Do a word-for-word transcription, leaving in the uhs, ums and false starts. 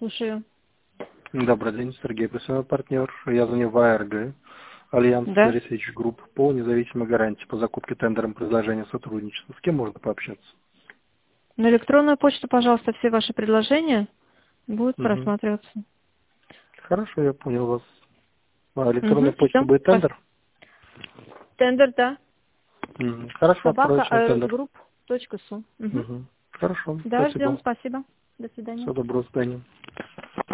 слушаю. Добрый день, Сергей, представляю партнер. Я звоню в АРГ, Альянс Да. Research Group, по независимой гарантии по закупке тендером предложения сотрудничества. С кем можно пообщаться? На электронную почту, пожалуйста, все ваши предложения будут Угу. просматриваться. Хорошо, я понял вас. А электронная Угу, почта все. будет тендер? Тендер, да. Мгм. Хорошо, Собака отправить на тендер. аэросгрупп.су. Угу. Угу. Хорошо, Да, ждем, спасибо. спасибо. До свидания. Всего доброго, до свидания.